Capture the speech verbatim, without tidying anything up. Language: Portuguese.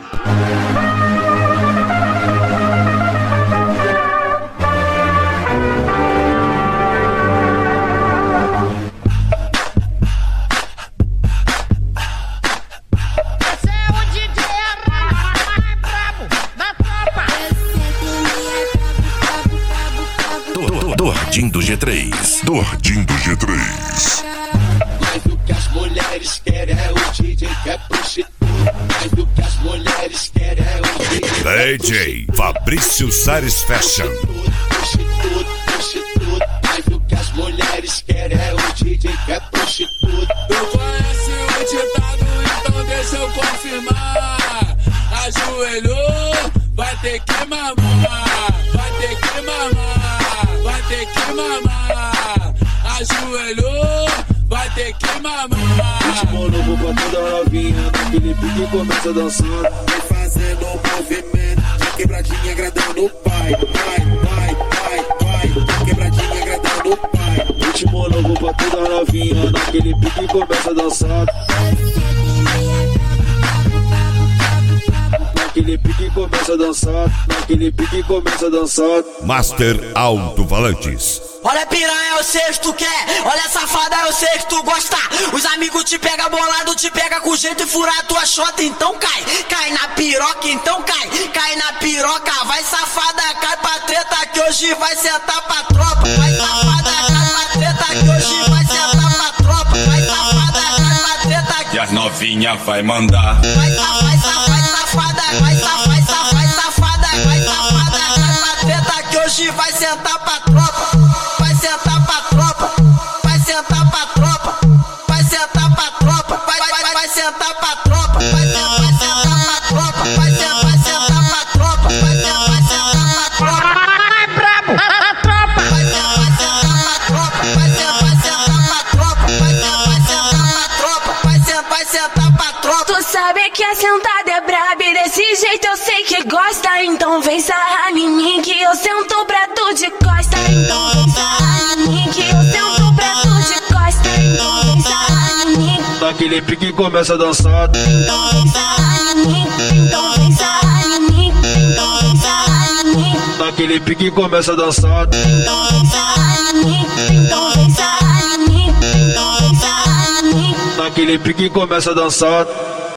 Dordinho do G três. Dordinho do G três. Mais do que as mulheres querem é o D J que é prostituta. Mais do que as mulheres querem é o D J. D J Fabrício Sares Fashion. Prostituta, prostituta. Mais do que as mulheres querem é o D J que é prostituta. Tu conhece o ditado, então deixa eu confirmar. Ajoelhou, vai ter que mamar. Vai ter que mamar. Vai ter que mamar. Ajoelhou, vai ter que mamar. Ritmo novo pra toda novinha, naquele pique começa dançando. Vai fazendo um movimento, vai quebradinha agradando o pai. Vai, vai, vai, vai, quebradinha agradando o pai. Ritmo novo pra toda novinha, naquele pique começa dançando. Naquele pique começa a dançar, naquele pique começa a dançar. Master Alto-Falantes. Olha piranha, eu sei que tu quer. Olha safada, eu sei que tu gosta. Os amigos te pega bolado, te pega com jeito e furar tua chota, então cai. Cai na piroca, então cai. Cai na piroca, vai safada, cai pra treta que hoje vai sentar pra tropa. Vai safada, cai pra treta que hoje vai sentar pra tropa. Vai safada, cai pra treta que... E as novinha vai mandar. Vai safada, vai safada, vai safada, vai safada, vai safada, vai safada, cai pra treta que hoje vai sentar pra tropa. Vai sentar pra tropa, vai sentar pra tropa, vai sentar pra tropa, vai, vai, vai, vai sentar pra tropa, vai, vai sentar pra tropa, vai, vai sentar pra tropa, vai, vai sentar pra tropa. Ai, brabo, a tropa. Vai, vai sentar pra tropa, vai, vai sentar pra tropa, vai, vai sentar pra tropa, vai, vai sentar pra tropa. Tu sabe que a sentada é braba e desse jeito eu sei que gosta, então vem sarrar em mim que eu sento pra tu de costa, então vem sarrar em mim que eu sento pra tu de costa, então vem sarrar em mim. Naquele pique começa a dançar. Então vem sarrar em mim, então vem sarrar em mim, então vem sarrar em mim. Naquele pique começa a dançar. Então vem sarrar em mim, então vem sarrar em mim, então vem sarrar em mim. Naquele pique começa a dançar.